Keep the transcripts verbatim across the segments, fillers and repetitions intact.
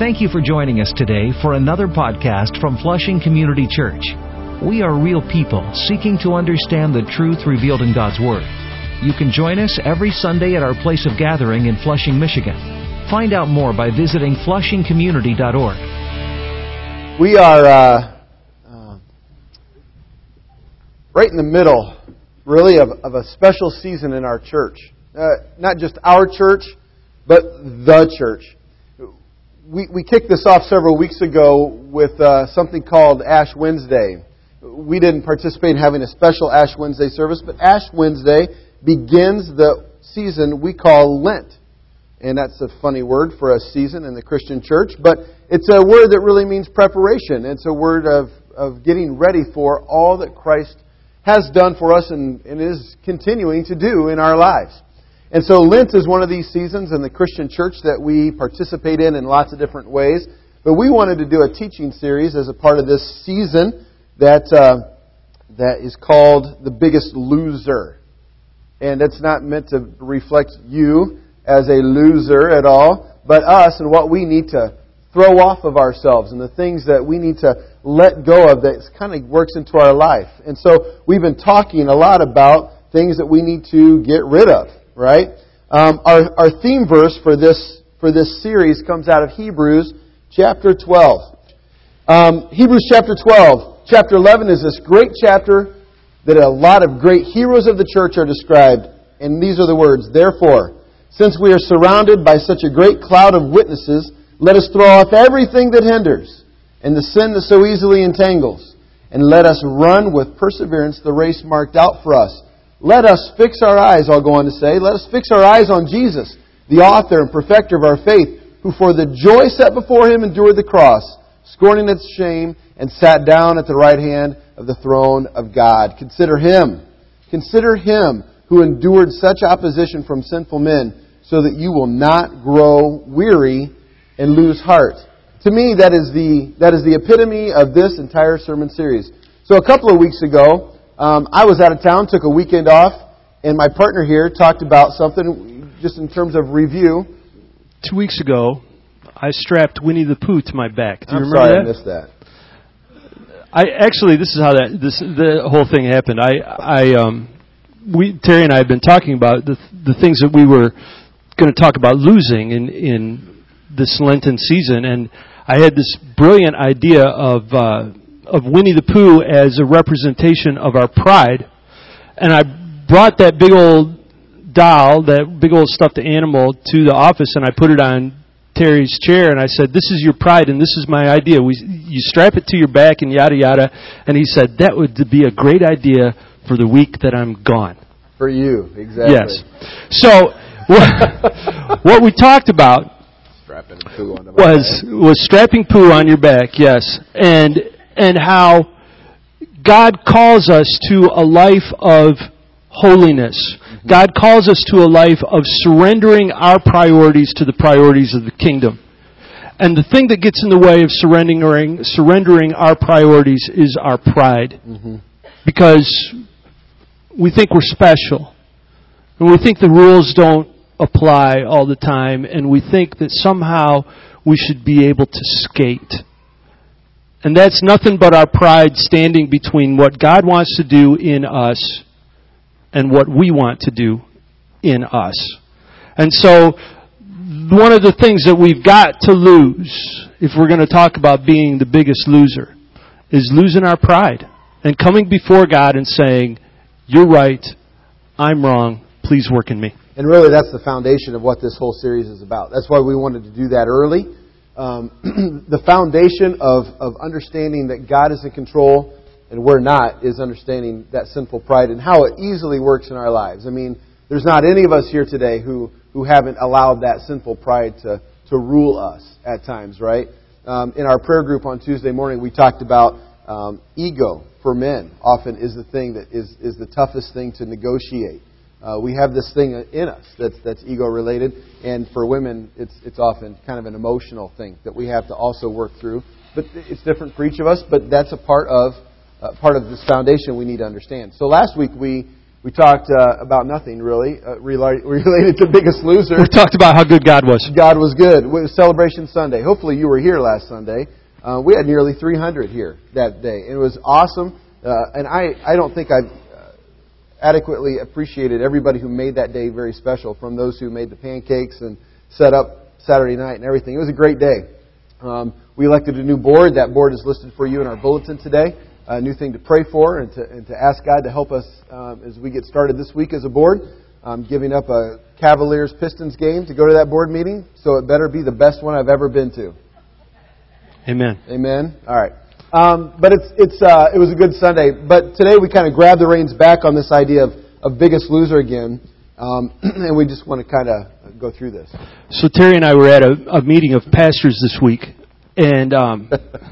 Thank you for joining us today for another podcast from Flushing Community Church. We are real people seeking to understand the truth revealed in God's Word. You can join us every Sunday at our place of gathering in Flushing, Michigan. Find out more by visiting flushing community dot org. We are uh, uh, right in the middle, really, of, of a special season in our church. Uh, not just our church, but the church. We, we kicked this off several weeks ago with uh, something called Ash Wednesday. We didn't participate in having a special Ash Wednesday service, but Ash Wednesday begins the season we call Lent. And that's a funny word for a season in the Christian church, but it's a word that really means preparation. It's a word of, of getting ready for all that Christ has done for us and, and is continuing to do in our lives. And so Lent is one of these seasons in the Christian church that we participate in in lots of different ways. But we wanted to do a teaching series as a part of this season that uh, that is called The Biggest Loser. And it's not meant to reflect you as a loser at all, but us and what we need to throw off of ourselves and the things that we need to let go of that kind of works into our life. And so we've been talking a lot about things that we need to get rid of. Right? Um, our, our theme verse for this for this series comes out of Hebrews chapter twelve. Um, Hebrews chapter twelve. Chapter eleven is this great chapter that a lot of great heroes of the church are described. And these are the words, "Therefore, since we are surrounded by such a great cloud of witnesses, let us throw off everything that hinders and the sin that so easily entangles, and let us run with perseverance the race marked out for us. Let us fix our eyes," I'll go on to say, let us fix our eyes on Jesus, the author and perfecter of our faith, who for the joy set before Him endured the cross, scorning its shame, and sat down at the right hand of the throne of God. Consider Him. Consider Him who endured such opposition from sinful men, so that you will not grow weary and lose heart. To me, that is the that is the epitome of this entire sermon series. So a couple of weeks ago, Um, I was out of town, took a weekend off, and my partner here talked about something just in terms of review. Two weeks ago, I strapped Winnie the Pooh to my back. Do you I'm remember sorry that? I missed that. I actually, this is how that this the whole thing happened. I, I, um, we Terry and I have been talking about the the things that we were going to talk about losing in in this Lenten season, and I had this brilliant idea of. Uh, of Winnie the Pooh as a representation of our pride. And I brought that big old doll, that big old stuffed animal, to the office, and I put it on Terry's chair, and I said, "This is your pride, and this is my idea. We, you strap it to your back, and yada, yada." And he said, "That would be a great idea for the week that I'm gone." For you, exactly. Yes. So, what, what we talked about Strapping Pooh onto my was, back. was strapping Pooh on your back, yes. And And how God calls us to a life of holiness. Mm-hmm. God calls us to a life of surrendering our priorities to the priorities of the kingdom. And the thing that gets in the way of surrendering surrendering our priorities is our pride. Mm-hmm. Because we think we're special. And we think the rules don't apply all the time. And we think that somehow we should be able to skate. And that's nothing but our pride standing between what God wants to do in us and what we want to do in us. And so, one of the things that we've got to lose, if we're going to talk about being the biggest loser, is losing our pride. And coming before God and saying, "You're right, I'm wrong, please work in me." And really that's the foundation of what this whole series is about. That's why we wanted to do that early. Um, the foundation of, of understanding that God is in control and we're not is understanding that sinful pride and how it easily works in our lives. I mean, there's not any of us here today who, who haven't allowed that sinful pride to, to rule us at times, right? Um, in our prayer group on Tuesday morning, we talked about um, ego for men often is the thing that is, is the toughest thing to negotiate. Uh, we have this thing in us that's that's ego-related, and for women, it's it's often kind of an emotional thing that we have to also work through. But it's different for each of us. But that's a part of uh, part of this foundation we need to understand. So last week we We talked uh, about nothing, really, uh, rela- related to Biggest Loser. We talked about how good God was. God was good. It was Celebration Sunday. Hopefully you were here last Sunday. Uh, we had nearly three hundred here that day. And it was awesome. Uh, and I, I don't think I've uh, adequately appreciated everybody who made that day very special, from those who made the pancakes and set up Saturday night and everything. It was a great day. Um, we elected a new board. That board is listed for you in our bulletin today. A new thing to pray for and to, and to ask God to help us um, as we get started this week as a board. I'm giving up a Cavaliers-Pistons game to go to that board meeting, so it better be the best one I've ever been to. Amen. Amen. All right. Um, but it's it's uh, it was a good Sunday. But today we kind of grab the reins back on this idea of, of Biggest Loser again, um, and we just want to kind of go through this. So Terry and I were at a, a meeting of pastors this week, and um,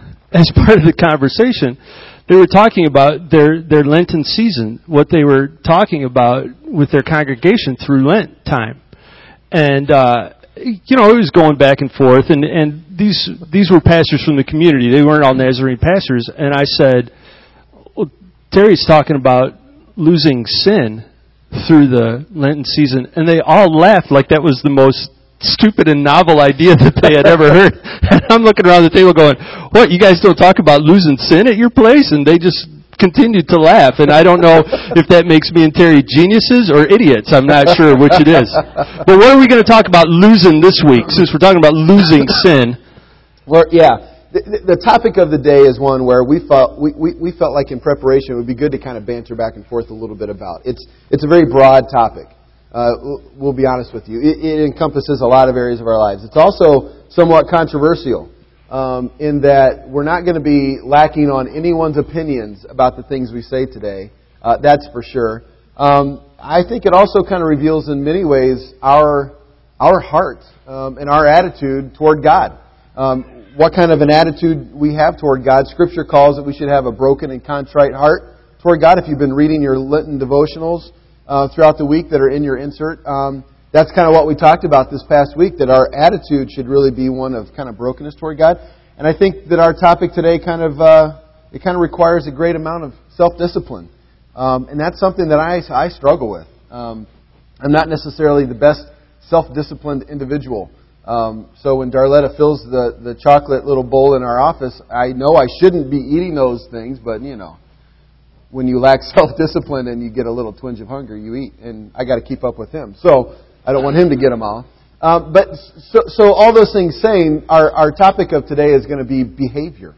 as part of the conversation, they were talking about their, their Lenten season, what they were talking about with their congregation through Lent time. And, uh, you know, it was going back and forth, and, and these these were pastors from the community. They weren't all Nazarene pastors. And I said, well, Terry's talking about losing sin through the Lenten season. And they all laughed like that was the most stupid and novel idea that they had ever heard. And I'm looking around the table going, what, you guys don't talk about losing sin at your place? And they just continued to laugh. And I don't know if that makes me and Terry geniuses or idiots. I'm not sure which it is. But what are we going to talk about losing this week, since we're talking about losing sin? Well, yeah. The, the topic of the day is one where we felt we, we, we felt like in preparation it would be good to kind of banter back and forth a little bit about. It's it's a very broad topic. Uh, we'll be honest with you. It, it encompasses a lot of areas of our lives. It's also somewhat controversial um, in that we're not going to be lacking on anyone's opinions about the things we say today. Uh, that's for sure. Um, I think it also kind of reveals in many ways our our heart um, and our attitude toward God. Um, what kind of an attitude we have toward God. Scripture calls that we should have a broken and contrite heart toward God. If you've been reading your Lenten devotionals Uh, throughout the week that are in your insert. Um, that's kind of what we talked about this past week, that our attitude should really be one of kind of brokenness toward God. And I think that our topic today kind of, uh, it kind of requires a great amount of self-discipline. Um, and that's something that I, I struggle with. Um, I'm not necessarily the best self-disciplined individual. Um, so when Darletta fills the, the chocolate little bowl in our office, I know I shouldn't be eating those things, but you know, when you lack self-discipline and you get a little twinge of hunger, you eat. And I got to keep up with him. So I don't want him to get them all. Um, but so, so all those things saying, our, our topic of today is going to be behavior.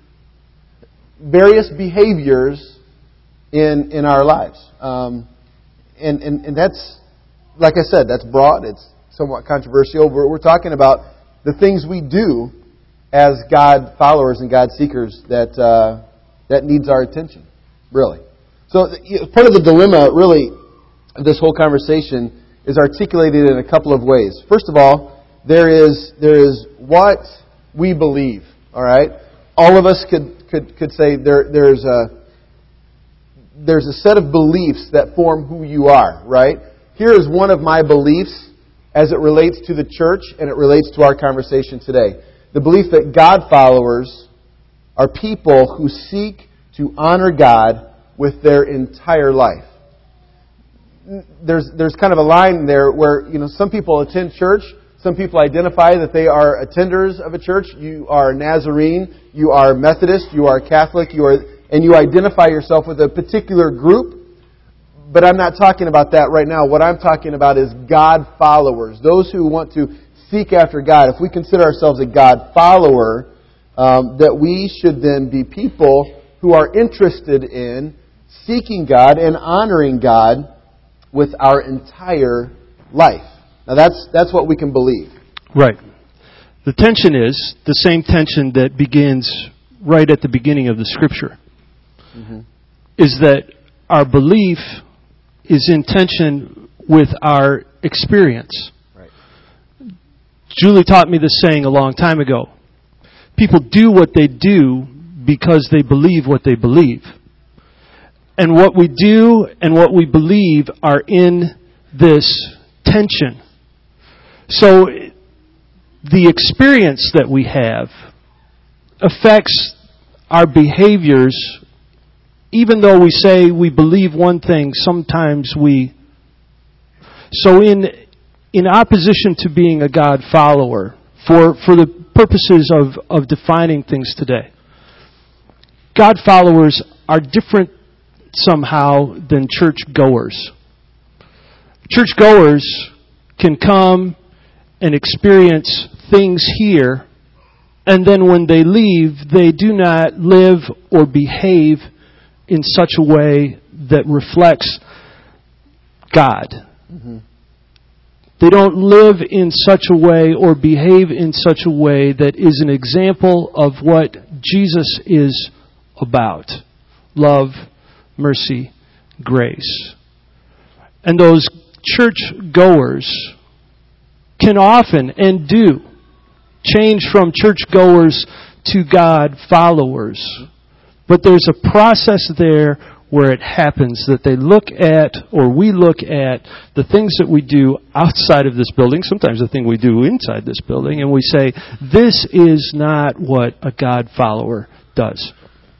Various behaviors in in our lives. Um, and, and, and that's, like I said, that's broad. It's somewhat controversial. We're, we're talking about the things we do as God followers and God seekers that uh, that needs our attention, really. So part of the dilemma, really, of this whole conversation is articulated in a couple of ways. First of all, there is there is what we believe. All right, all of us could could could say there there's a there's a set of beliefs that form who you are. Right. Here is one of my beliefs as it relates to the church and it relates to our conversation today. The belief that God followers are people who seek to honor God with their entire life. There's there's kind of a line there where, you know, some people attend church, some people identify that they are attenders of a church. You are Nazarene, you are Methodist, you are Catholic, you are, and you identify yourself with a particular group. But I'm not talking about that right now. What I'm talking about is God followers, those who want to seek after God. If we consider ourselves a God follower, um, that we should then be people who are interested in seeking God and honoring God with our entire life. Now that's that's what we can believe. Right. The tension is the same tension that begins right at the beginning of the Scripture. Mm-hmm. Is that our belief is in tension with our experience. Right. Julie taught me this saying a long time ago. People do what they do because they believe what they believe. And what we do and what we believe are in this tension. So the experience that we have affects our behaviors even though we say we believe one thing, sometimes we... So in in opposition to being a God follower, for, for the purposes of, of defining things today, God followers are different somehow than church goers. Church goers can come and experience things here, and then when they leave, they do not live or behave in such a way that reflects God. Mm-hmm. They don't live in such a way or behave in such a way that is an example of what Jesus is about. Love, mercy, grace. And those church goers can often and do change from church goers to God followers. But there's a process there where it happens that they look at, or we look at, the things that we do outside of this building, sometimes the thing we do inside this building, and we say, this is not what a God follower does.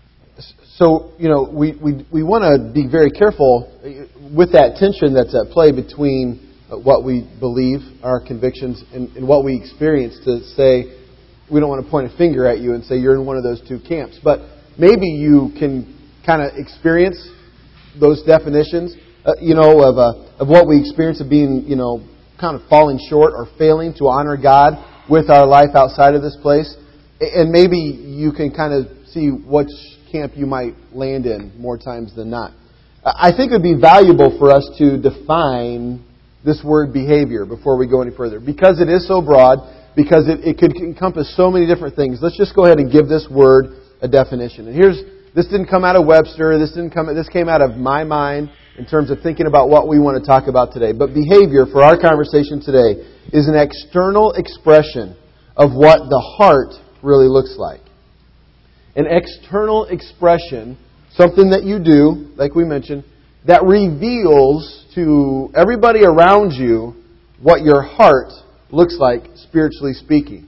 So, you know, we, we, we want to be very careful with that tension that's at play between what we believe, our convictions, and, and what we experience, to say, we don't want to point a finger at you and say you're in one of those two camps. But maybe you can kind of experience those definitions, uh, you know, of uh, of what we experience of being, you know, kind of falling short or failing to honor God with our life outside of this place. And maybe you can kind of see which camp you might land in more times than not. I think it would be valuable for us to define this word behavior before we go any further. Because it is so broad, because it, it could encompass so many different things, let's just go ahead and give this word a definition. And here's This didn't come out of Webster. This didn't come. This came out of my mind in terms of thinking about what we want to talk about today. But behavior, for our conversation today, is an external expression of what the heart really looks like. An external expression, something that you do, like we mentioned, that reveals to everybody around you what your heart looks like, spiritually speaking.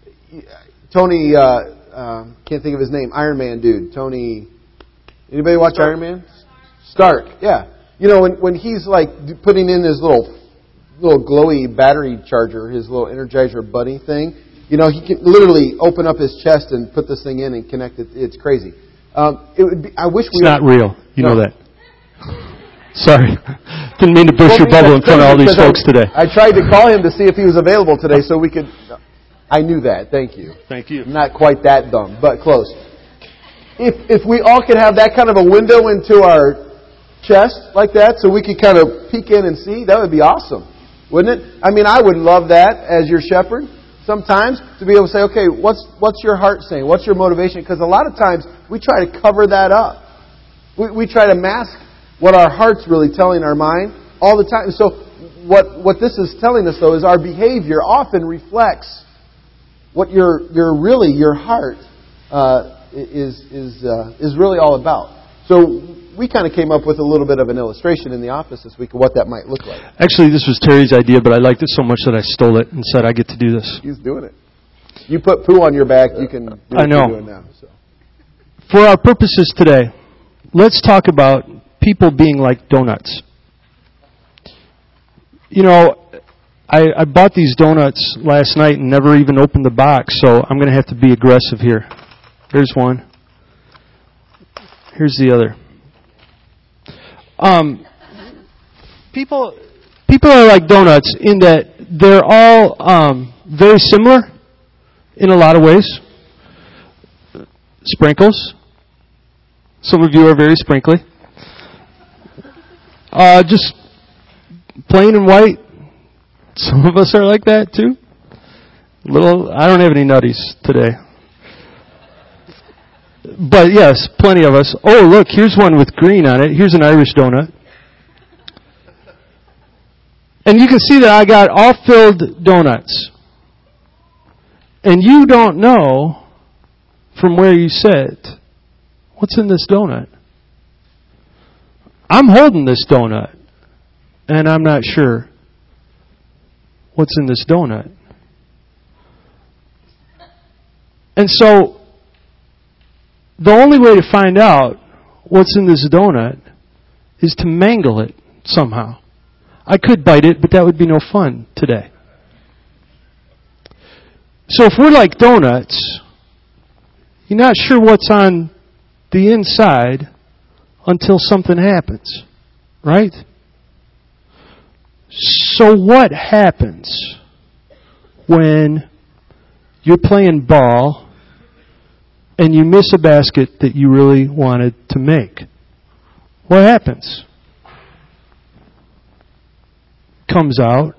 Tony. Uh, Uh, can't think of his name. Iron Man dude. Tony. Anybody watch Stark. Iron Man? Stark. Yeah. You know, when when he's like putting in his little little glowy battery charger, his little Energizer Bunny thing, you know, he can literally open up his chest and put this thing in and connect it. It's crazy. Um, it would be. I wish we. It's not real. You no. know that. Sorry. Didn't mean to burst well, your bubble in front of all these folks I, today. I tried to call him to see if he was available today so we could... I knew that. Thank you. Thank you. I'm not quite that dumb, but close. If if we all could have that kind of a window into our chest like that so we could kind of peek in and see, that would be awesome, wouldn't it? I mean, I would love that as your shepherd sometimes, to be able to say, okay, what's what's your heart saying? What's your motivation? Because a lot of times we try to cover that up. We, we try to mask what our heart's really telling our mind all the time. So what what this is telling us, though, is our behavior often reflects what your your really your heart uh, is is uh, is really all about. So we kind of came up with a little bit of an illustration in the office this week of what that might look like. Actually, this was Terry's idea, but I liked it so much that I stole it and said I get to do this. He's doing it. You put poo on your back, you can do what I know. you're doing now. So. For our purposes today, let's talk about people being like donuts. You know, I, I bought these donuts last night and never even opened the box, so I'm going to have to be aggressive here. Here's one. Here's the other. Um, people, people are like donuts in that they're all um, very similar in a lot of ways. Sprinkles. Some of you are very sprinkly. Uh, just plain and white. Some of us are like that too. Little, I don't have any nutties today. But yes, plenty of us. Oh, look, here's one with green on it. Here's an Irish donut. And you can see that I got all filled donuts. And you don't know from where you sit what's in this donut. I'm holding this donut, and I'm not sure what's in this donut. And so, the only way to find out what's in this donut is to mangle it somehow. I could bite it, but that would be no fun today. So if we're like donuts, you're not sure what's on the inside until something happens, right? So what happens when you're playing ball and you miss a basket that you really wanted to make? What happens? Comes out.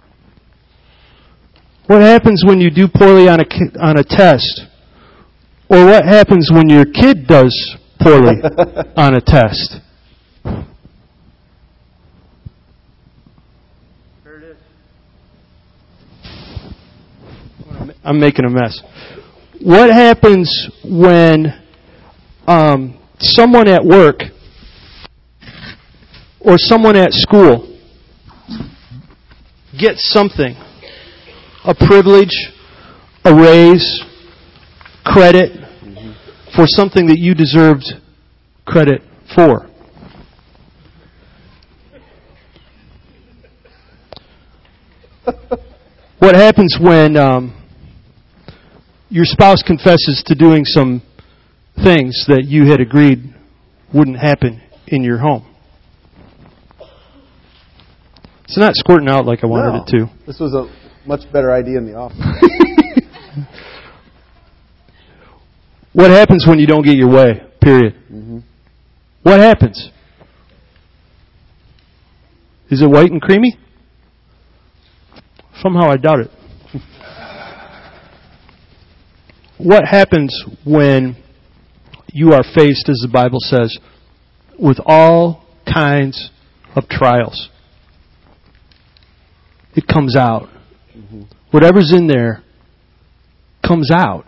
What happens when you do poorly on a on a test? Or what happens when your kid does poorly on a test? There it is. I'm making a mess. What happens when um, someone at work or someone at school gets something, a privilege, a raise, credit mm-hmm. for something that you deserved credit for? What happens when um, your spouse confesses to doing some things that you had agreed wouldn't happen in your home? It's not squirting out like I wanted no, it to. This was a much better idea in the office. What happens when you don't get your way? Period. Mm-hmm. What happens? Is it white and creamy? Somehow I doubt it. What happens when you are faced, as the Bible says, with all kinds of trials? It comes out. Mm-hmm. Whatever's in there comes out.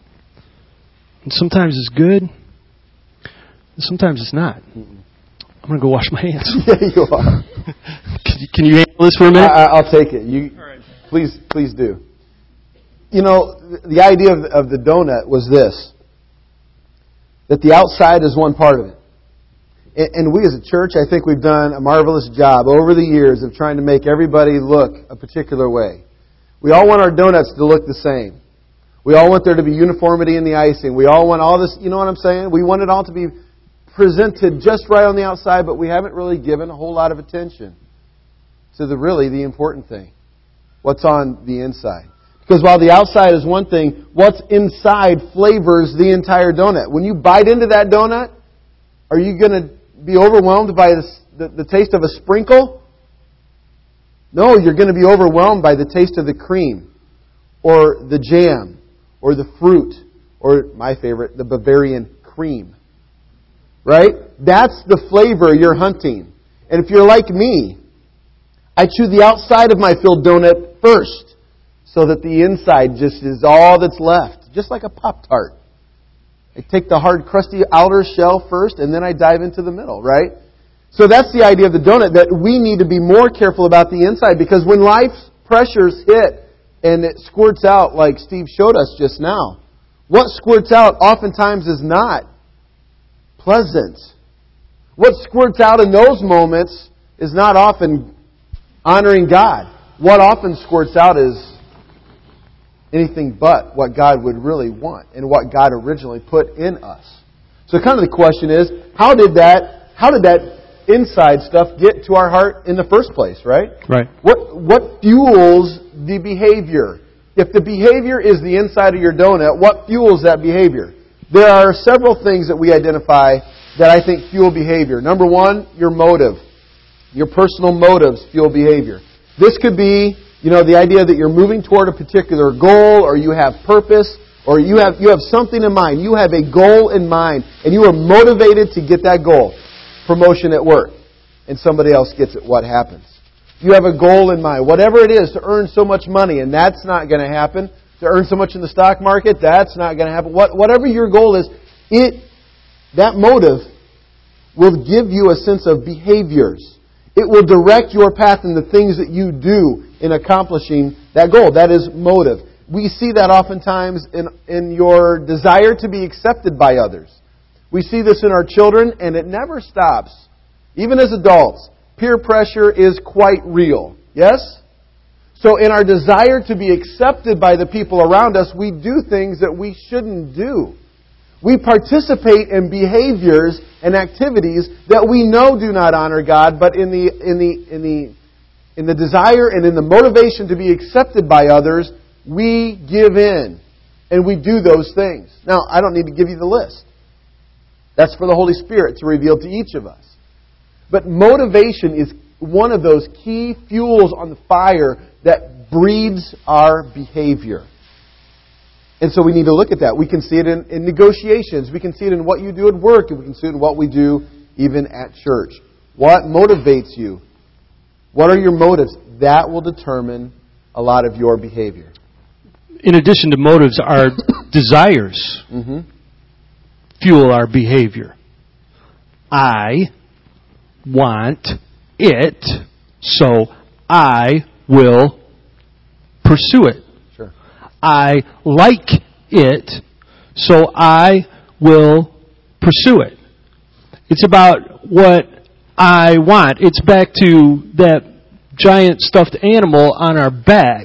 And sometimes it's good, and sometimes it's not. Mm-mm. I'm going to go wash my hands. Yeah, you are. can, you, can you handle this for a minute? I, I'll take it. You, right. Please, please do. You know, the idea of, of the donut was this, that the outside is one part of it. And, and we as a church, I think we've done a marvelous job over the years of trying to make everybody look a particular way. We all want our donuts to look the same. We all want there to be uniformity in the icing. We all want all this, you know what I'm saying? We want it all to be presented just right on the outside, but we haven't really given a whole lot of attention to the really the important thing. What's on the inside. Because while the outside is one thing, what's inside flavors the entire donut. When you bite into that donut, are you going to be overwhelmed by the, the, the taste of a sprinkle? No, you're going to be overwhelmed by the taste of the cream or the jam or the fruit or, my favorite, the Bavarian cream. Right? That's the flavor you're hunting. And if you're like me, I chew the outside of my filled donut first so that the inside just is all that's left. Just like a Pop-Tart. I take the hard, crusty outer shell first, and then I dive into the middle, right? So that's the idea of the donut, that we need to be more careful about the inside, because when life's pressures hit and it squirts out like Steve showed us just now, what squirts out oftentimes is not pleasant. What squirts out in those moments is not often honoring God. What often squirts out is anything but what God would really want and what God originally put in us. So kind of the question is, how did that how did that inside stuff get to our heart in the first place, right? Right. What what fuels the behavior? If the behavior is the inside of your donut, what fuels that behavior? There are several things that we identify that I think fuel behavior. Number one, your motive. Your personal motives fuel behavior. This could be, you know, the idea that you're moving toward a particular goal, or you have purpose, or you have you have something in mind. You have a goal in mind, and you are motivated to get that goal. Promotion at work, and somebody else gets it. What happens? You have a goal in mind. Whatever it is, to earn so much money, and that's not going to happen. To earn so much in the stock market, that's not going to happen. What, whatever your goal is, it that motive will give you a sense of behaviors. It will direct your path in the things that you do in accomplishing that goal. That is motive. We see that oftentimes in, in your desire to be accepted by others. We see this in our children, and it never stops. Even as adults, peer pressure is quite real. Yes? So in our desire to be accepted by the people around us, we do things that we shouldn't do. We participate in behaviors and activities that we know do not honor God, but in the in the in the in the desire and in the motivation to be accepted by others, we give in and we do those things. Now, I don't need to give you the list. That's for the Holy Spirit to reveal to each of us. But motivation is one of those key fuels on the fire that breeds our behavior. And so we need to look at that. We can see it in, in negotiations. We can see it in what you do at work. And we can see it in what we do even at church. What motivates you? What are your motives? That will determine a lot of your behavior. In addition to motives, our desires mm-hmm. fuel our behavior. I want it, so I will pursue it. Sure. I like it, so I will pursue it. It's about what I want. It's back to that giant stuffed animal on our back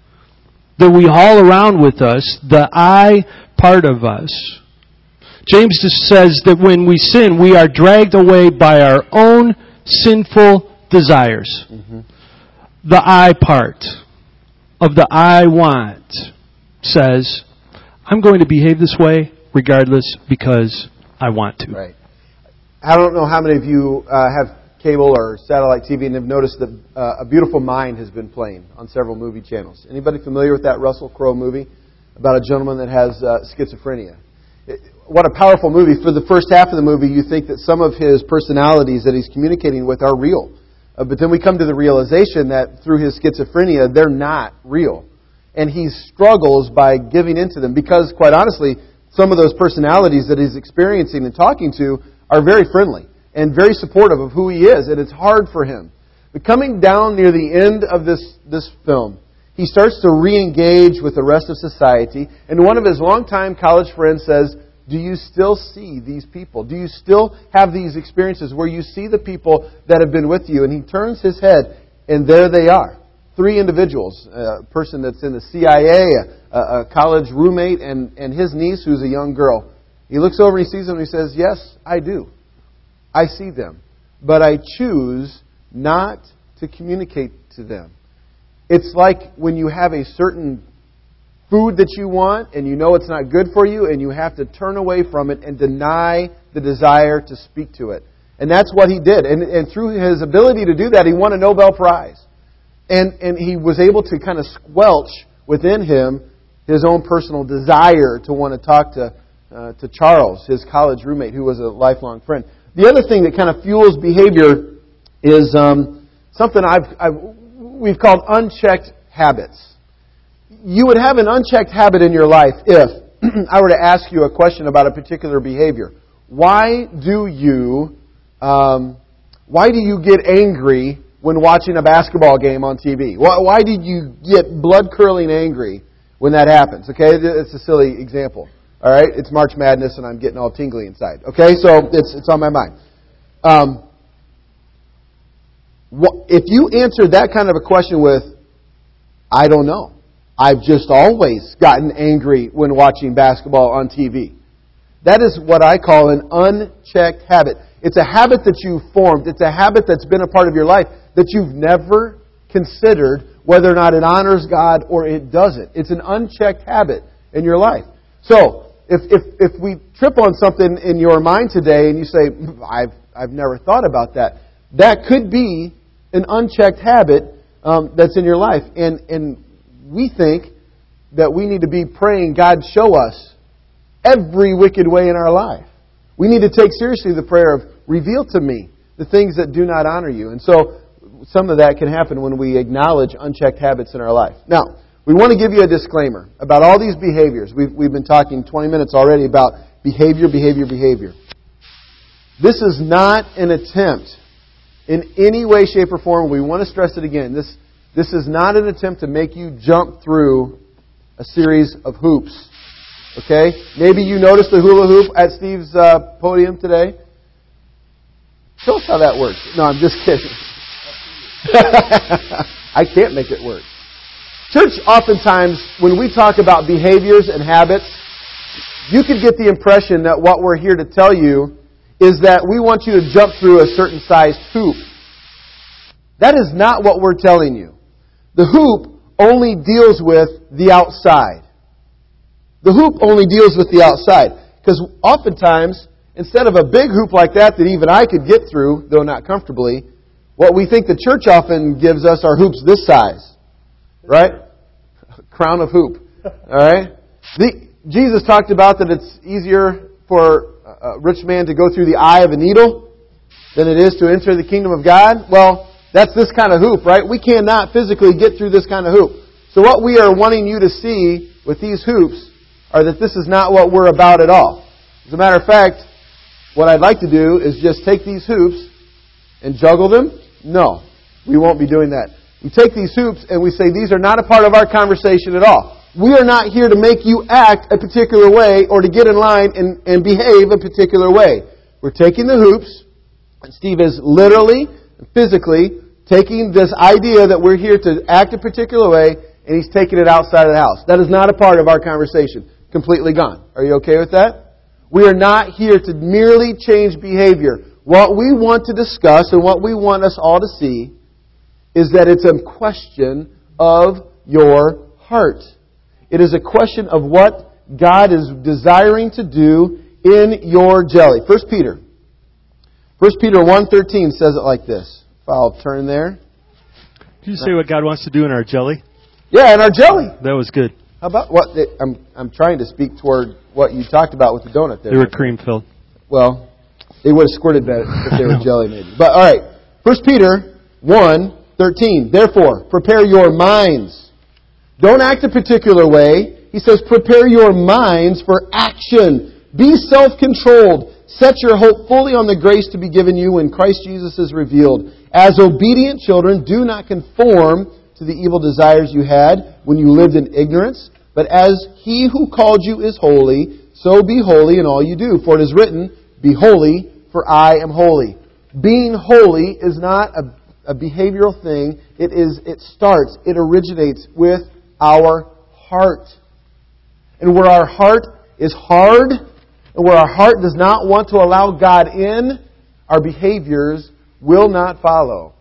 that we haul around with us, the I part of us. James just says that when we sin, we are dragged away by our own sinful desires. Mm-hmm. The I part of the I want says, I'm going to behave this way regardless because I want to. Right. I don't know how many of you uh, have cable or satellite T V and have noticed that uh, A Beautiful Mind has been playing on several movie channels. Anybody familiar with that Russell Crowe movie about a gentleman that has uh, schizophrenia? It, what a powerful movie. For the first half of the movie, you think that some of his personalities that he's communicating with are real. Uh, but then we come to the realization that through his schizophrenia, they're not real. And he struggles by giving into them because, quite honestly, some of those personalities that he's experiencing and talking to are very friendly and very supportive of who he is, and it's hard for him. But coming down near the end of this, this film, he starts to re-engage with the rest of society, and one of his longtime college friends says, do you still see these people? Do you still have these experiences where you see the people that have been with you? And he turns his head, and there they are. Three individuals, a person that's in the C I A, a, a college roommate, and, and his niece who's a young girl. He looks over and he sees them and he says, yes, I do. I see them. But I choose not to communicate to them. It's like when you have a certain food that you want and you know it's not good for you and you have to turn away from it and deny the desire to speak to it. And that's what he did. And, and through his ability to do that, he won a Nobel Prize. And, and he was able to kind of squelch within him his own personal desire to want to talk to uh, to Charles, his college roommate, who was a lifelong friend. The other thing that kind of fuels behavior is um, something I've, I've we've called unchecked habits. You would have an unchecked habit in your life if I were to ask you a question about a particular behavior. Why do you um, why do you get angry when watching a basketball game on T V? Why, why did you get blood-curdling angry when that happens? Okay, it's a silly example. All right, it's March Madness, and I'm getting all tingly inside. Okay, so it's it's on my mind. Um, what, if you answer that kind of a question with, I don't know. I've just always gotten angry when watching basketball on T V. That is what I call an unchecked habit. It's a habit that you've formed. It's a habit that's been a part of your life that you've never considered whether or not it honors God or it doesn't. It's an unchecked habit in your life. So, if if if we trip on something in your mind today and you say, I've I've never thought about that, that could be an unchecked habit um, that's in your life. And and we think that we need to be praying, God, show us every wicked way in our life. We need to take seriously the prayer of, reveal to me the things that do not honor you. And so some of that can happen when we acknowledge unchecked habits in our life. Now, we want to give you a disclaimer about all these behaviors. We've, we've been talking twenty minutes already about behavior, behavior, behavior. This is not an attempt in any way, shape, or form. We want to stress it again. This, this is not an attempt to make you jump through a series of hoops Okay? Maybe you noticed the hula hoop at Steve's uh, podium today. Show us how that works. No, I'm just kidding. I can't make it work. Church, oftentimes, when we talk about behaviors and habits, you could get the impression that what we're here to tell you is that we want you to jump through a certain sized hoop. That is not what we're telling you. The hoop only deals with the outside. The hoop only deals with the outside. Because oftentimes, instead of a big hoop like that that even I could get through, though not comfortably, what we think the church often gives us are hoops this size. Right? Crown of hoop. Alright? Jesus talked about that it's easier for a rich man to go through the eye of a needle than it is to enter the kingdom of God. Well, that's this kind of hoop, right? We cannot physically get through this kind of hoop. So what we are wanting you to see with these hoops are that this is not what we're about at all. As a matter of fact, what I'd like to do is just take these hoops and juggle them. No, we won't be doing that. We take these hoops and we say these are not a part of our conversation at all. We are not here to make you act a particular way or to get in line and, and behave a particular way. We're taking the hoops, and Steve is literally, physically, taking this idea that we're here to act a particular way, and he's taking it outside of the house. That is not a part of our conversation. Completely gone. Are you okay with that? We are not here to merely change behavior. What we want to discuss and what we want us all to see is that it's a question of your heart. It is a question of what God is desiring to do in your jelly. First Peter. First Peter one thirteen says it like this. If I'll turn there. Did you say what God wants to do in our jelly? Yeah, in our jelly. That was good. How about what? I'm I'm trying to speak toward what you talked about with the donut there. They were cream filled. Well, they would have squirted that if they were jelly maybe. But all right. First Peter one thirteen. Therefore, prepare your minds. Don't act a particular way. He says, prepare your minds for action. Be self-controlled. Set your hope fully on the grace to be given you when Christ Jesus is revealed. As obedient children, do not conform to the evil desires you had when you lived in ignorance. But as He who called you is holy, so be holy in all you do. For it is written, be holy, for I am holy. Being holy is not a, a behavioral thing. It is. It starts, it originates with our heart. And where our heart is hard, and where our heart does not want to allow God in, our behaviors will not follow.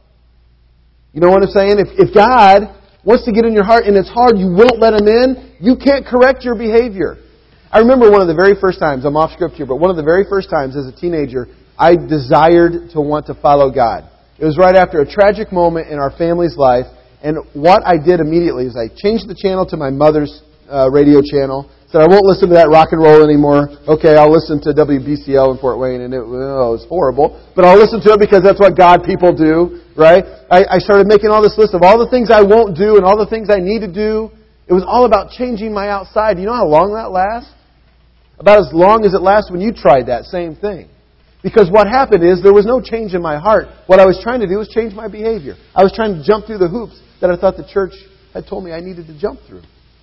You know what I'm saying? If, if God wants to get in your heart and it's hard, you won't let Him in, you can't correct your behavior. I remember one of the very first times, I'm off script here, but one of the very first times as a teenager, I desired to want to follow God. It was right after a tragic moment in our family's life. And what I did immediately is I changed the channel to my mother's uh, radio channel. Said, I won't listen to that rock and roll anymore. Okay, I'll listen to W B C L in Fort Wayne, and it, oh, it was horrible. But I'll listen to it because that's what God people do, right? I, I started making all this list of all the things I won't do and all the things I need to do. It was all about changing my outside. You know how long that lasts? About as long as it lasts when you tried that same thing. Because what happened is there was no change in my heart. What I was trying to do was change my behavior. I was trying to jump through the hoops that I thought the church had told me I needed to jump through.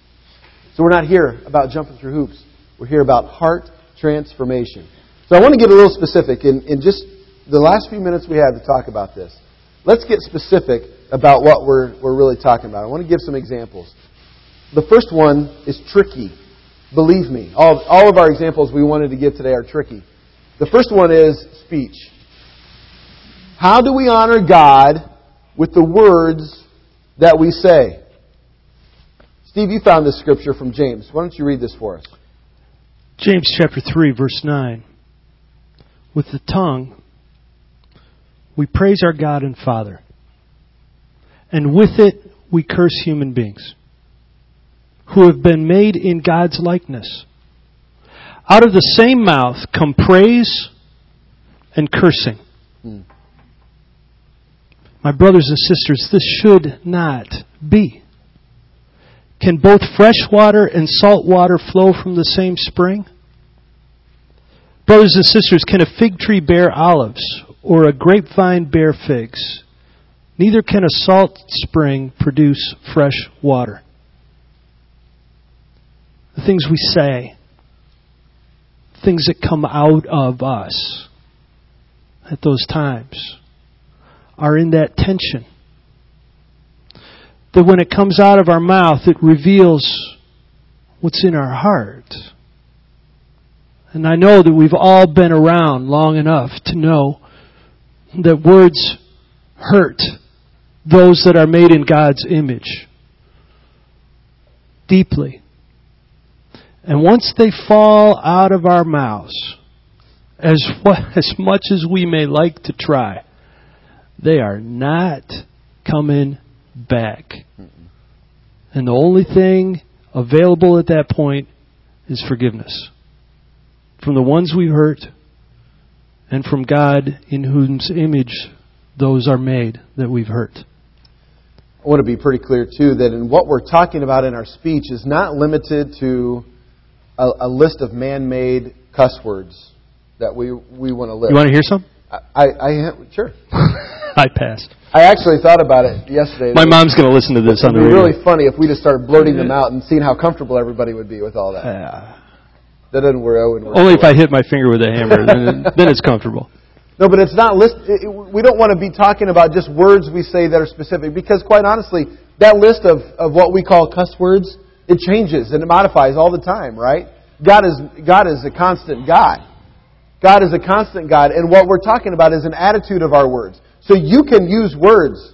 So we're not here about jumping through hoops. We're here about heart transformation. So I want to get a little specific in, in just the last few minutes we have to talk about this. Let's get specific about what we're, we're really talking about. I want to give some examples. The first one is tricky. Believe me, all, all of our examples we wanted to give today are tricky. The first one is speech. How do we honor God with the words that we say? Steve, you found this scripture from James. Why don't you read this for us? James chapter three, verse nine. With the tongue, we praise our God and Father, and with it we curse human beings who have been made in God's likeness. Out of the same mouth come praise and cursing. Hmm. My brothers and sisters, this should not be. Can both fresh water and salt water flow from the same spring? Brothers and sisters, can a fig tree bear olives or a grapevine bear figs? Neither can a salt spring produce fresh water. The things we say things that come out of us at those times are in that tension. That when it comes out of our mouth, it reveals what's in our heart. And I know that we've all been around long enough to know that words hurt those that are made in God's image deeply. And once they fall out of our mouths, as what, as much as we may like to try, they are not coming back. And the only thing available at that point is forgiveness. From the ones we've hurt and from God in whose image those are made that we've hurt. I want to be pretty clear, too, that in what we're talking about in our speech is not limited to a, a list of man-made cuss words that we we want to list. You want to hear some? I, I, I Sure. I passed. I actually thought about it yesterday. My mom's going to listen to this on the radio. It would be really funny if we just started blurting them out and seeing how comfortable everybody would be with all that. Uh, that doesn't work. work Only if I hit my finger with a hammer, then, then it's comfortable. No, but it's not list. It, we don't want to be talking about just words we say that are specific, because quite honestly, that list of, of what we call cuss words, it changes and it modifies all the time, right? God is God is a constant God. God is a constant God, and what we're talking about is an attitude of our words. So you can use words,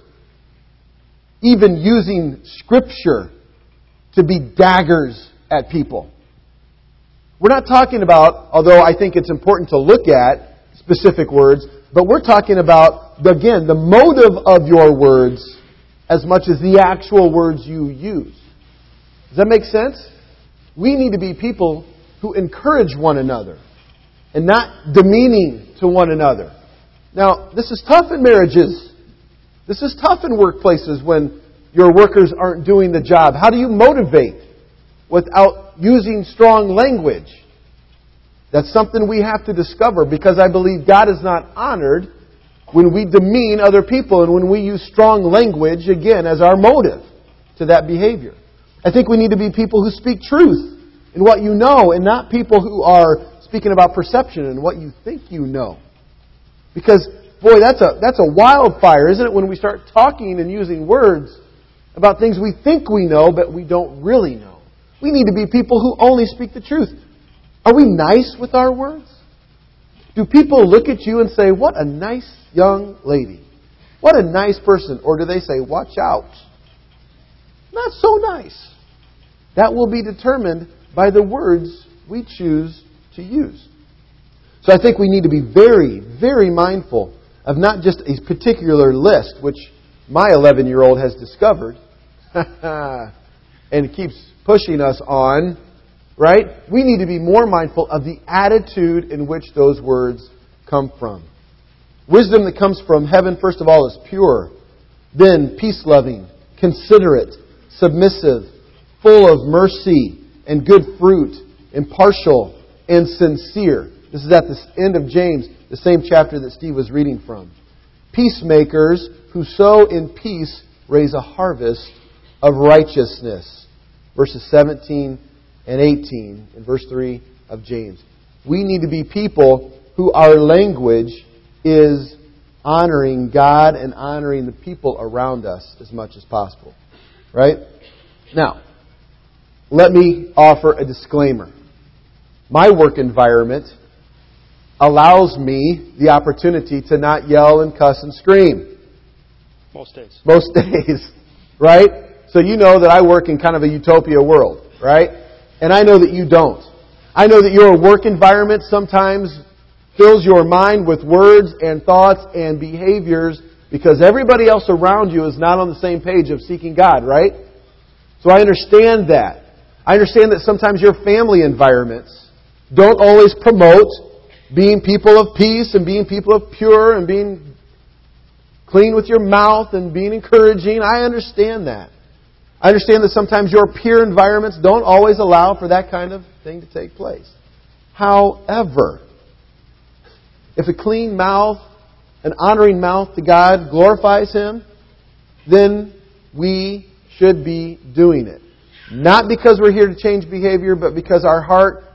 even using Scripture, to be daggers at people. We're not talking about, although I think it's important to look at specific words, but we're talking about, again, the motive of your words as much as the actual words you use. Does that make sense? We need to be people who encourage one another and not demeaning to one another. Now, this is tough in marriages. This is tough in workplaces when your workers aren't doing the job. How do you motivate without using strong language? That's something we have to discover, because I believe God is not honored when we demean other people and when we use strong language, again, as our motive to that behavior. I think we need to be people who speak truth in what you know, and not people who are speaking about perception and what you think you know. Because, boy, that's a that's a wildfire, isn't it, when we start talking and using words about things we think we know, but we don't really know. We need to be people who only speak the truth. Are we nice with our words? Do people look at you and say, what a nice young lady? What a nice person. Or do they say, watch out? Not so nice. That will be determined by the words we choose to use. So I think we need to be very, very mindful of not just a particular list, which my eleven-year-old has discovered and keeps pushing us on, right? We need to be more mindful of the attitude in which those words come from. Wisdom that comes from heaven, first of all, is pure, then peace-loving, considerate, submissive, full of mercy and good fruit, impartial and sincere. This is at the end of James, the same chapter that Steve was reading from. Peacemakers who sow in peace raise a harvest of righteousness. Verses seventeen and eighteen in verse three of James. We need to be people who our language is honoring God and honoring the people around us as much as possible. Right? Now, let me offer a disclaimer. My work environment allows me the opportunity to not yell and cuss and scream. Most days. Most days. Right? So you know that I work in kind of a utopia world. Right? And I know that you don't. I know that your work environment sometimes fills your mind with words and thoughts and behaviors because everybody else around you is not on the same page of seeking God, right? So I understand that. I understand that sometimes your family environments don't always promote being people of peace and being people of pure and being clean with your mouth and being encouraging. I understand that. I understand that sometimes your peer environments don't always allow for that kind of thing to take place. However, if a clean mouth, an honoring mouth to God glorifies Him, then we should be doing it. Not because we're here to change behavior, but because our heart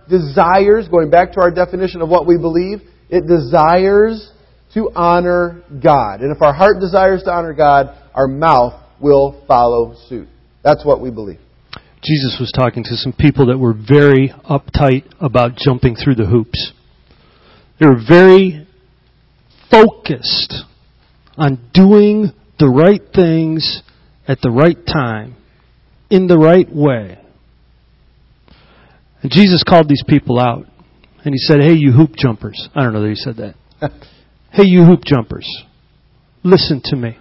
desires, going back to our definition of what we believe, it desires to honor God. And if our heart desires to honor God, our mouth will follow suit. That's what we believe. Jesus was talking to some people that were very uptight about jumping through the hoops. They were very focused on doing the right things at the right time, in the right way. And Jesus called these people out. And He said, hey, you hoop jumpers. I don't know that He said that. Hey, you hoop jumpers. Listen to me.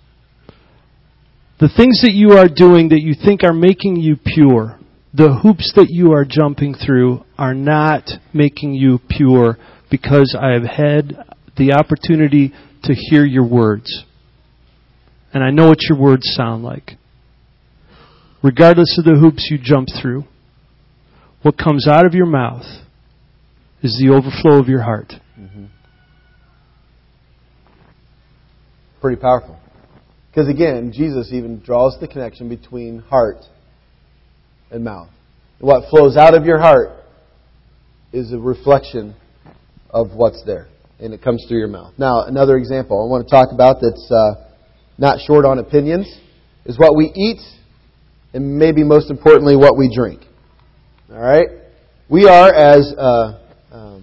The things that you are doing that you think are making you pure, the hoops that you are jumping through are not making you pure, because I have had the opportunity to hear your words. And I know what your words sound like. Regardless of the hoops you jump through, what comes out of your mouth is the overflow of your heart. Mm-hmm. Pretty powerful. Because again, Jesus even draws the connection between heart and mouth. What flows out of your heart is a reflection of what's there. And it comes through your mouth. Now, another example I want to talk about that's uh, not short on opinions is what we eat, and maybe most importantly, what we drink. All right? We are, as uh, um,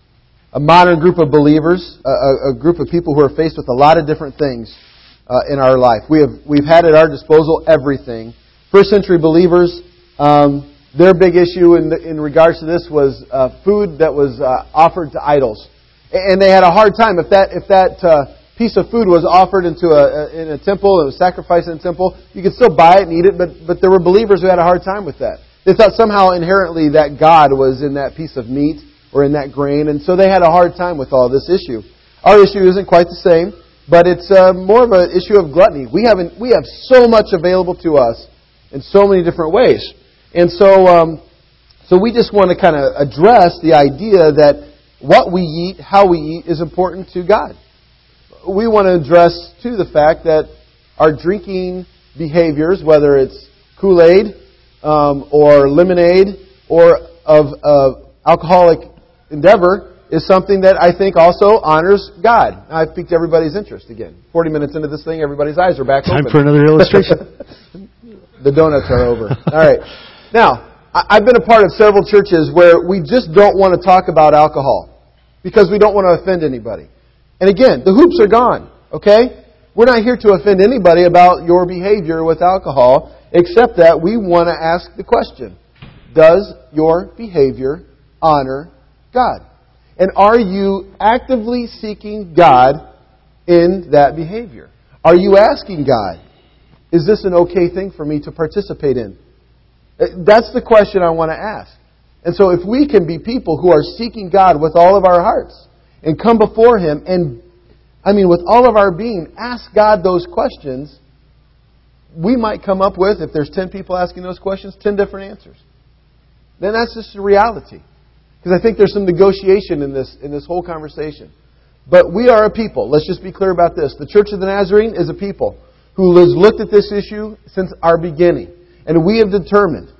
a modern group of believers, a, a group of people who are faced with a lot of different things uh, in our life. We have we've had at our disposal everything. First century believers, um, their big issue in the, in regards to this was uh, food that was uh, offered to idols, and they had a hard time if that if that uh, piece of food was offered into a in a temple, it was sacrificed in a temple. You could still buy it and eat it, but but there were believers who had a hard time with that. They thought somehow inherently that God was in that piece of meat or in that grain, and so they had a hard time with all this issue. Our issue isn't quite the same, but it's uh, more of an issue of gluttony. We haven't we have so much available to us in so many different ways, and so um, so we just want to kind of address the idea that what we eat, how we eat, is important to God. We want to address too the fact that our drinking behaviors, whether it's Kool-Aid um, or lemonade or of uh, alcoholic endeavor, is something that I think also honors God. I've piqued everybody's interest again. Forty minutes into this thing, everybody's eyes are back Time open. for another illustration. The donuts are over. All right. Now, I've been a part of several churches where we just don't want to talk about alcohol because we don't want to offend anybody. And again, the hoops are gone, okay? We're not here to offend anybody about your behavior with alcohol, except that we want to ask the question, does your behavior honor God? And are you actively seeking God in that behavior? Are you asking God, is this an okay thing for me to participate in? That's the question I want to ask. And so if we can be people who are seeking God with all of our hearts and come before Him and, I mean, with all of our being, ask God those questions, we might come up with, if there's ten people asking those questions, ten different answers. Then that's just a reality. Because I think there's some negotiation in this in this whole conversation. But we are a people. Let's just be clear about this. The Church of the Nazarene is a people who has looked at this issue since our beginning. And we have determined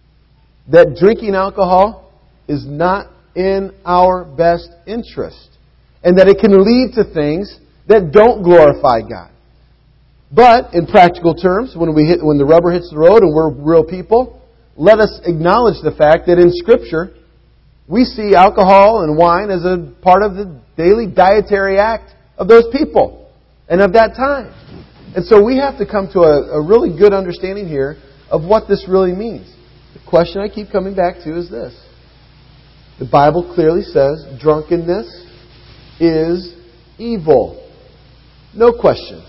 that drinking alcohol is not in our best interest. And that it can lead to things that don't glorify God. But, in practical terms, when we hit, when the rubber hits the road and we're real people, let us acknowledge the fact that in Scripture, we see alcohol and wine as a part of the daily dietary act of those people and of that time. And so we have to come to a, a really good understanding here of what this really means. The question I keep coming back to is this. The Bible clearly says drunkenness is evil. No questions.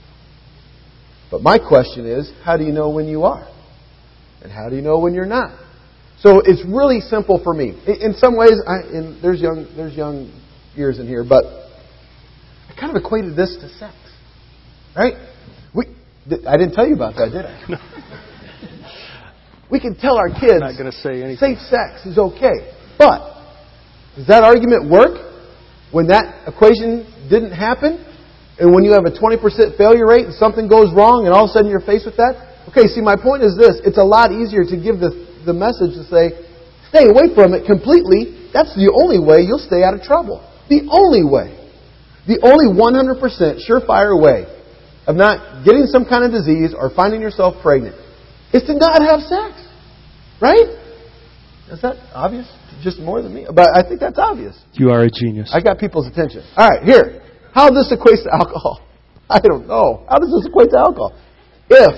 But my question is, how do you know when you are? And how do you know when you're not? So it's really simple for me. In some ways, I, in, there's young there's young ears in here, but I kind of equated this to sex. Right? We, I didn't tell you about that, did I? No. We can tell our kids I'm not going to say anything. Safe sex is okay. But does that argument work when that equation didn't happen? And when you have a twenty percent failure rate and something goes wrong and all of a sudden you're faced with that? Okay, see, my point is this. It's a lot easier to give the, the message to say, stay away from it completely, that's the only way you'll stay out of trouble. The only way. The only one hundred percent surefire way of not getting some kind of disease or finding yourself pregnant is to not have sex. Right? Is that obvious? Just more than me? But I think that's obvious. You are a genius. I got people's attention. All right, here. How this equates to alcohol? I don't know. How does this equate to alcohol? If...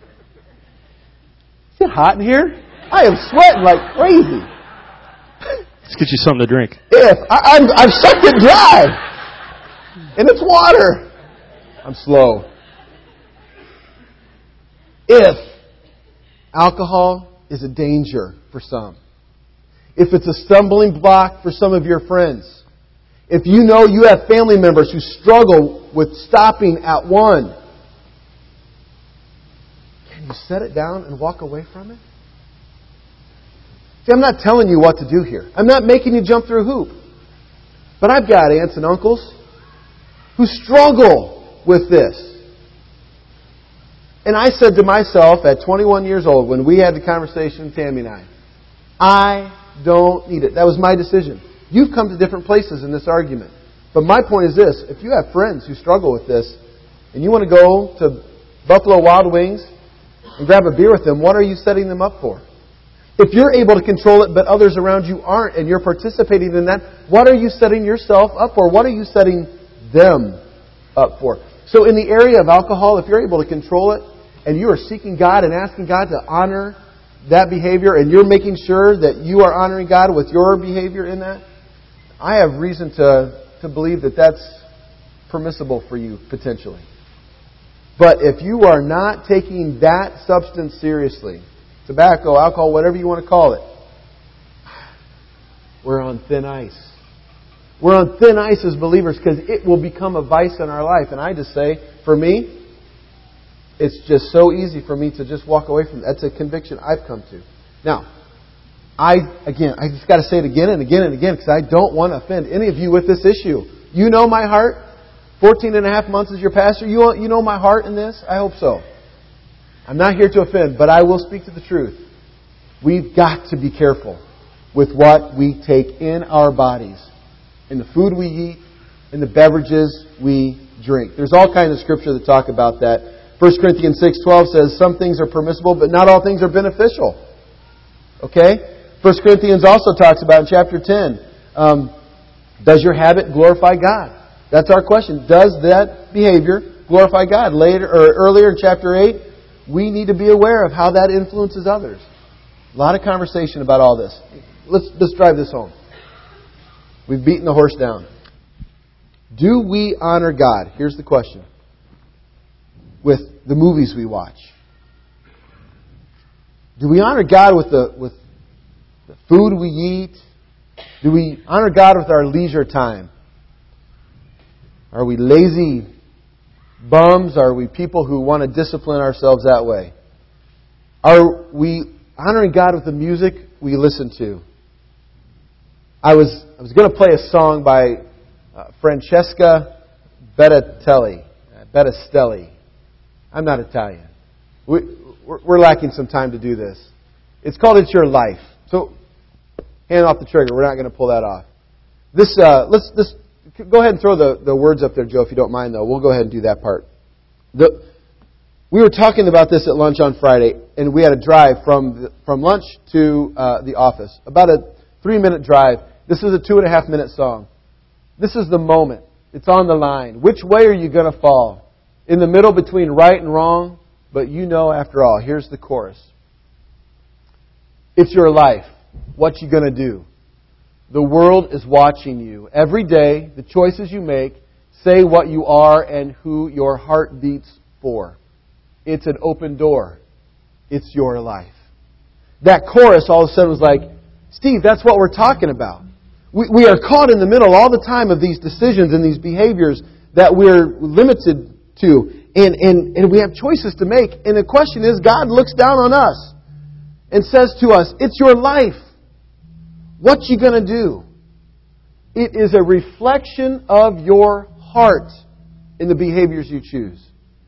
Is it hot in here? I am sweating like crazy. Let's get you something to drink. If... I, I'm, I've sucked it dry. And it's water. I'm slow. If alcohol is a danger for some, if it's a stumbling block for some of your friends, if you know you have family members who struggle with stopping at one, can you set it down and walk away from it? See, I'm not telling you what to do here. I'm not making you jump through a hoop. But I've got aunts and uncles who struggle with this. And I said to myself at twenty-one years old, when we had the conversation, Tammy and I, I don't need it. That was my decision. You've come to different places in this argument. But my point is this. If you have friends who struggle with this, and you want to go to Buffalo Wild Wings and grab a beer with them, what are you setting them up for? If you're able to control it, but others around you aren't, and you're participating in that, what are you setting yourself up for? What are you setting them up for? So in the area of alcohol, if you're able to control it, and you are seeking God and asking God to honor that behavior, and you're making sure that you are honoring God with your behavior in that, I have reason to, to believe that that's permissible for you, potentially. But if you are not taking that substance seriously, tobacco, alcohol, whatever you want to call it, we're on thin ice. We're on thin ice as believers because it will become a vice in our life. And I just say, for me, it's just so easy for me to just walk away from it. That's a conviction I've come to. Now, I, again, I just got to say it again and again and again because I don't want to offend any of you with this issue. You know my heart. fourteen and a half months as your pastor. You, you know my heart in this? I hope so. I'm not here to offend, but I will speak to the truth. We've got to be careful with what we take in our bodies, in the food we eat, in the beverages we drink. There's all kinds of scripture that talk about that. First Corinthians six twelve says some things are permissible, but not all things are beneficial. Okay? First Corinthians also talks about in chapter ten, um, does your habit glorify God? That's our question. Does that behavior glorify God? Later or earlier in chapter eight, we need to be aware of how that influences others. A lot of conversation about all this. Let's let's drive this home. We've beaten the horse down. Do we honor God? Here's the question. With the movies we watch. Do we honor God with the with the food we eat? Do we honor God with our leisure time? Are we lazy bums? Are we people who want to discipline ourselves that way? Are we honoring God with the music we listen to? I was I was going to play a song by uh, Francesca Bettistelli. Bettistelli. I'm not Italian. We, we're, we're lacking some time to do this. It's called "It's Your Life." So, hand off the trigger. We're not going to pull that off. This uh, let's let's go ahead and throw the, the words up there, Joe, if you don't mind. Though we'll go ahead and do that part. The, we were talking about this at lunch on Friday, and we had a drive from the, from lunch to uh, the office. About a three minute drive. This is a two and a half minute song. This is the moment. It's on the line. Which way are you going to fall? In the middle between right and wrong, but you know after all. Here's the chorus. It's your life. What you going to do? The world is watching you. Every day, the choices you make say what you are and who your heart beats for. It's an open door. It's your life. That chorus all of a sudden was like, Steve, that's what we're talking about. We, we are caught in the middle all the time of these decisions and these behaviors that we're limited to. And, and, and we have choices to make. And the question is, God looks down on us and says to us, it's your life. What you going to do? It is a reflection of your heart in the behaviors you choose.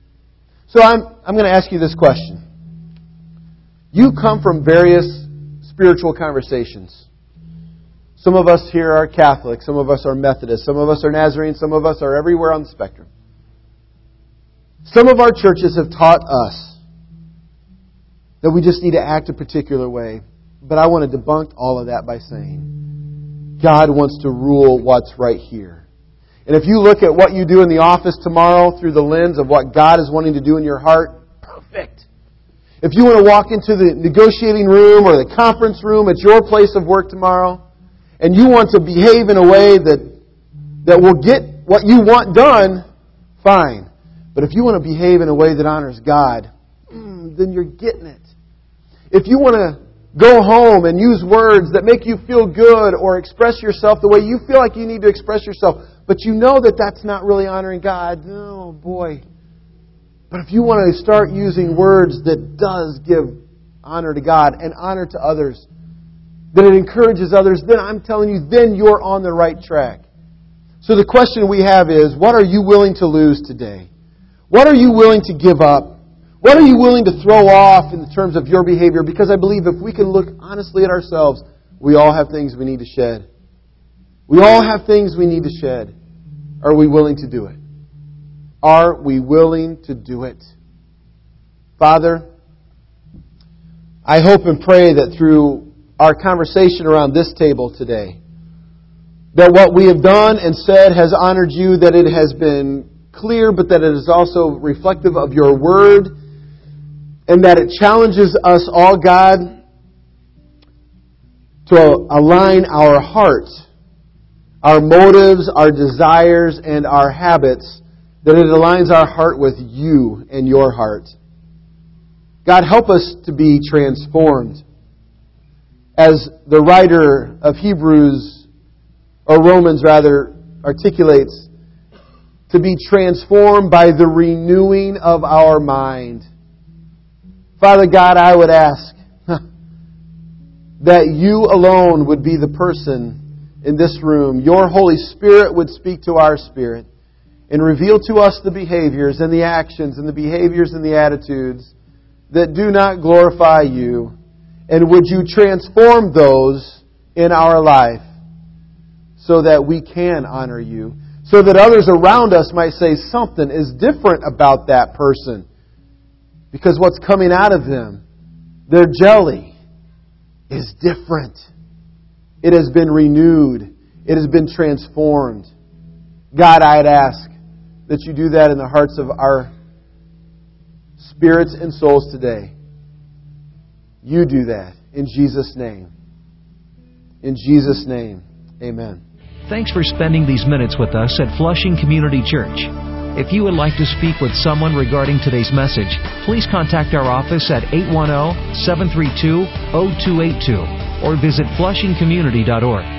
So I'm, I'm going to ask you this question. You come from various spiritual conversations. Some of us here are Catholic, some of us are Methodist, some of us are Nazarene, some of us are everywhere on the spectrum. Some of our churches have taught us that we just need to act a particular way. But I want to debunk all of that by saying God wants to rule what's right here. And if you look at what you do in the office tomorrow through the lens of what God is wanting to do in your heart, perfect. If you want to walk into the negotiating room or the conference room at your place of work tomorrow, and you want to behave in a way that that will get what you want done, fine. But if you want to behave in a way that honors God, then you're getting it. If you want to go home and use words that make you feel good or express yourself the way you feel like you need to express yourself, but you know that that's not really honoring God, oh boy. But if you want to start using words that does give honor to God and honor to others, that it encourages others, then I'm telling you, then you're on the right track. So the question we have is, what are you willing to lose today? What are you willing to give up? What are you willing to throw off in terms of your behavior? Because I believe if we can look honestly at ourselves, we all have things we need to shed. We all have things we need to shed. Are we willing to do it? Are we willing to do it? Father, I hope and pray that through our conversation around this table today, that what we have done and said has honored you, that it has been clear, but that it is also reflective of your word, and that it challenges us all, God, to align our hearts, our motives, our desires, and our habits, that it aligns our heart with you and your heart. God, help us to be transformed. As the writer of Hebrews, or Romans rather, articulates, to be transformed by the renewing of our mind. Father God, I would ask that you alone would be the person in this room. Your Holy Spirit would speak to our spirit and reveal to us the behaviors and the actions and the behaviors and the attitudes that do not glorify you. And would you transform those in our life so that we can honor you, so that others around us might say something is different about that person, because what's coming out of them, their jelly, is different. It has been renewed. It has been transformed. God, I'd ask that you do that in the hearts of our spirits and souls today. You do that. In Jesus' name. In Jesus' name. Amen. Thanks for spending these minutes with us at Flushing Community Church. If you would like to speak with someone regarding today's message, please contact our office at eight one zero, seven three two, zero two eight two or visit flushing community dot org.